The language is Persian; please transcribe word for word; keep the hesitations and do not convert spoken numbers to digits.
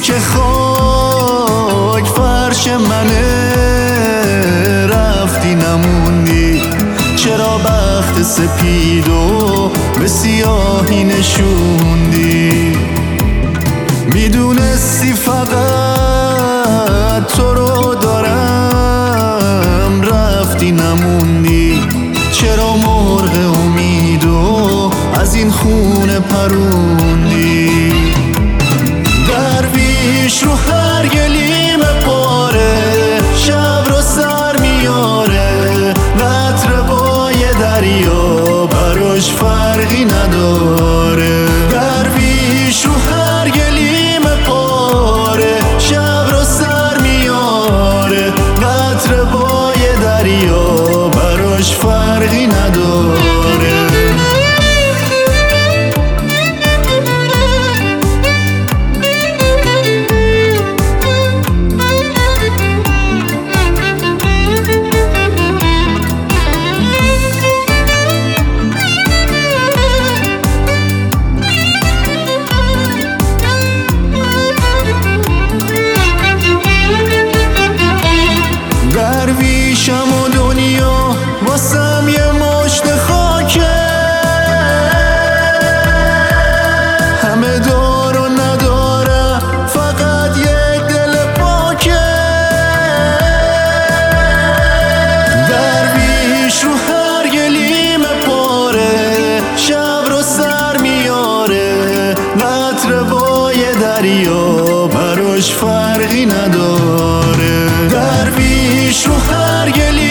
که خاک فرش منه، رفتی نموندی. چرا بخت سپیدو به سیاهی نشوندی؟ میدونستی فقط تو رو دارم، رفتی نموندی. چرا مرغ امیدو از این خونه پروندی؟ درویش رو هر گلیم پاره، شب رو سر میاره. قطره بای دریا براش فرقی نداره. درویش رو هر گلیم پاره، شب رو سر میاره. قطره بای دریا براش فرقی نداره. درویشم و دنیا واسم یه مشت خاکه، همه دار و ندارم فقط یه دل پاکه. درویش رو هر گلیم پاره، شب رو سر میاره. قطره بای دریا براش فرقی نداره. درویش رو هر گلی